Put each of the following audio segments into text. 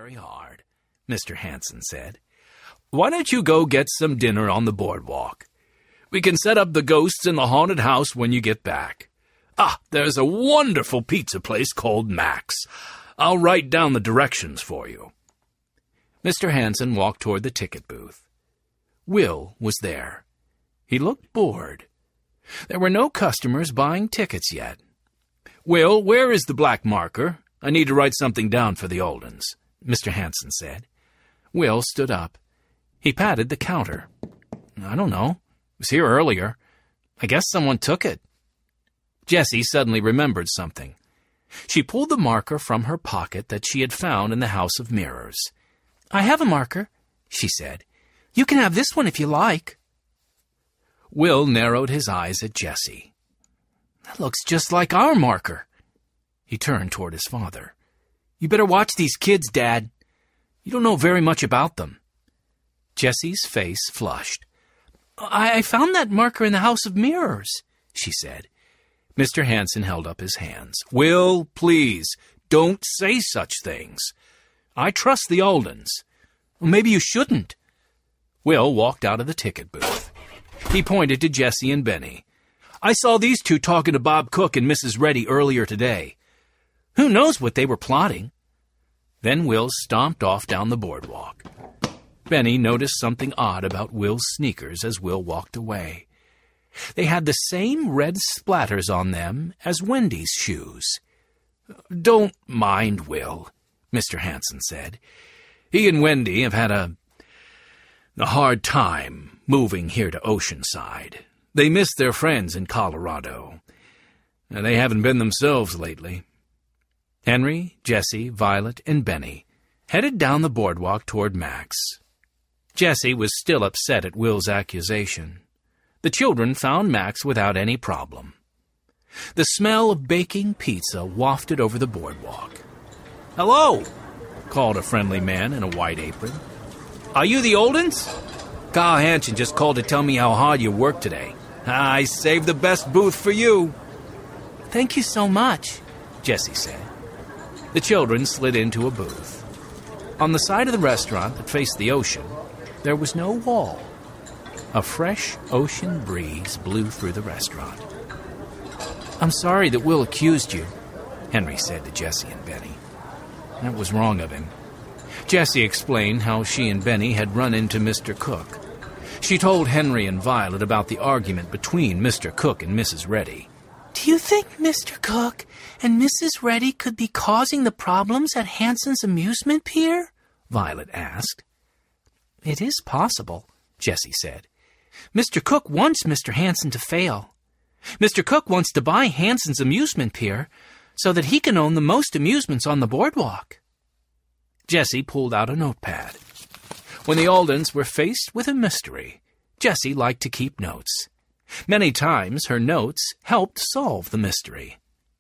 very hard," Mr. Hanson said. "Why don't you go get some dinner on the boardwalk? We can set up the ghosts in the haunted house when you get back. There's a wonderful pizza place called Max. I'll write down the directions for you." Mr. Hanson walked toward the ticket booth. Will was there. He looked bored. There were no customers buying tickets yet. "Will, where is the black marker? I need to write something down for the Oldens," Mr. Hanson said. Will stood up. He patted the counter. "I don't know. It was here earlier. I guess someone took it." Jessie suddenly remembered something. She pulled the marker from her pocket that she had found in the House of Mirrors. "I have a marker," she said. "You can have this one if you like." Will narrowed his eyes at Jessie. "That looks just like our marker." He turned toward his father. "You better watch these kids, Dad. You don't know very much about them." Jessie's face flushed. I found that marker in the House of Mirrors," she said. Mr. Hanson held up his hands. "Will, please, don't say such things. I trust the Oldens." "Maybe you shouldn't." Will walked out of the ticket booth. He pointed to Jessie and Benny. "I saw these two talking to Bob Cook and Mrs. Reddy earlier today. Who knows what they were plotting?" Then Will stomped off down the boardwalk. Benny noticed something odd about Will's sneakers as Will walked away. They had the same red splatters on them as Wendy's shoes. "Don't mind Will," Mr. Hanson said. "He and Wendy have had a hard time moving here to Oceanside. They miss their friends in Colorado. They haven't been themselves lately." Henry, Jessie, Violet, and Benny headed down the boardwalk toward Max. Jessie was still upset at Will's accusation. The children found Max without any problem. The smell of baking pizza wafted over the boardwalk. "Hello," called a friendly man in a white apron. "Are you the Oldens? Carl Hanson just called to tell me how hard you worked today. I saved the best booth for you." "Thank you so much," Jessie said. The children slid into a booth. On the side of the restaurant that faced the ocean, there was no wall. A fresh ocean breeze blew through the restaurant. "I'm sorry that Will accused you," Henry said to Jessie and Benny. "That was wrong of him." Jessie explained how she and Benny had run into Mr. Cook. She told Henry and Violet about the argument between Mr. Cook and Mrs. Reddy. "Do you think Mr. Cook and Mrs. Reddy could be causing the problems at Hanson's amusement pier?" Violet asked. "It is possible," Jessie said. "Mr. Cook wants Mr. Hanson to fail. Mr. Cook wants to buy Hanson's amusement pier so that he can own the most amusements on the boardwalk." Jessie pulled out a notepad. When the Oldens were faced with a mystery, Jessie liked to keep notes. Many times her notes helped solve the mystery.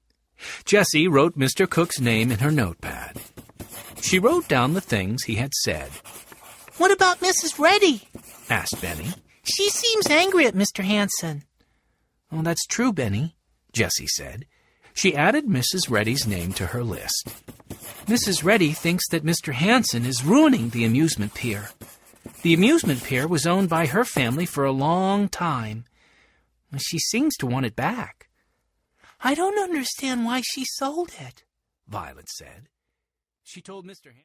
Jessie wrote Mr. Cook's name in her notepad. She wrote down the things he had said. "What about Mrs. Reddy?" asked Benny. "She seems angry at Mr. Hanson." "Oh, that's true, Benny," Jessie said. She added Mrs. Reddy's name to her list. "Mrs. Reddy thinks that Mr. Hanson is ruining the amusement pier. The amusement pier was owned by her family for a long time. She seems to want it back." "I don't understand why she sold it," Violet said. She told Mr. Hanson.